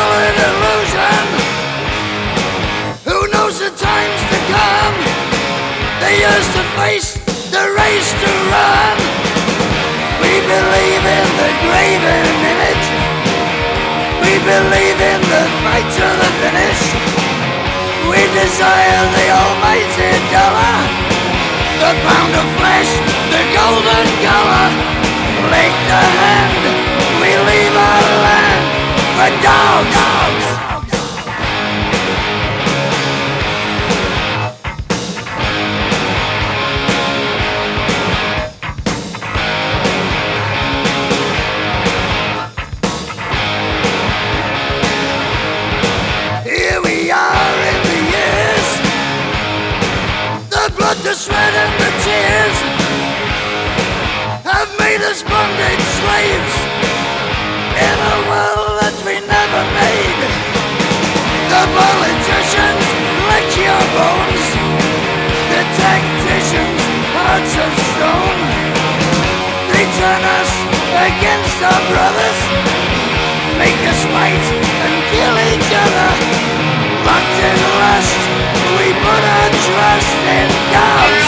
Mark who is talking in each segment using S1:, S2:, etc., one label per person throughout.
S1: all an illusion. Who knows the times to come? The years to face, the race to run. We believe in the graven image. We believe in the fight to the finish. We desire the almighty dollar, the pound of flesh, the golden color. Lake the hand, we leave our land for dogs. Here we are in the years, the blood, the sweat and the tears have made us bondage slaves in a world that we never made. The politicians lick your bones, the tacticians hearts of stone. They turn us against our brothers, make us fight and kill each other. Locked in lust, we put our trust in dogs.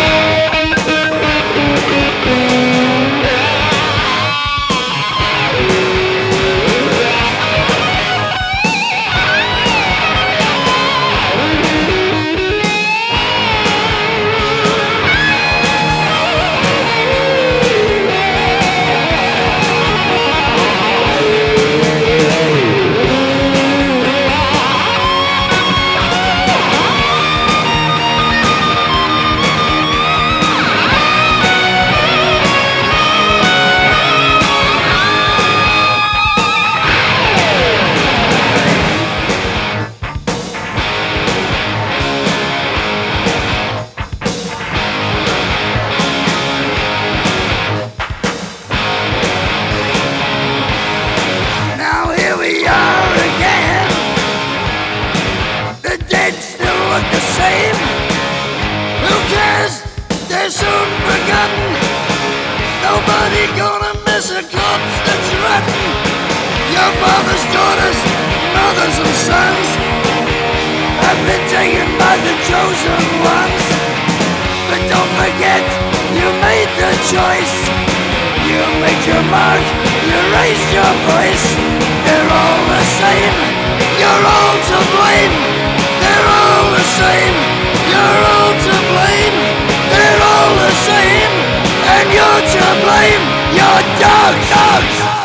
S1: Who cares? They're soon forgotten. Nobody gonna miss a corpse that's rotten. Your fathers, daughters, mothers and sons have been taken by the chosen ones. But don't forget, you made the choice. You made your mark, you raised your voice. They're all the same, you're all to blame. They're all the same, you're all to blame. They're all the same, and you're to blame. You're dogs.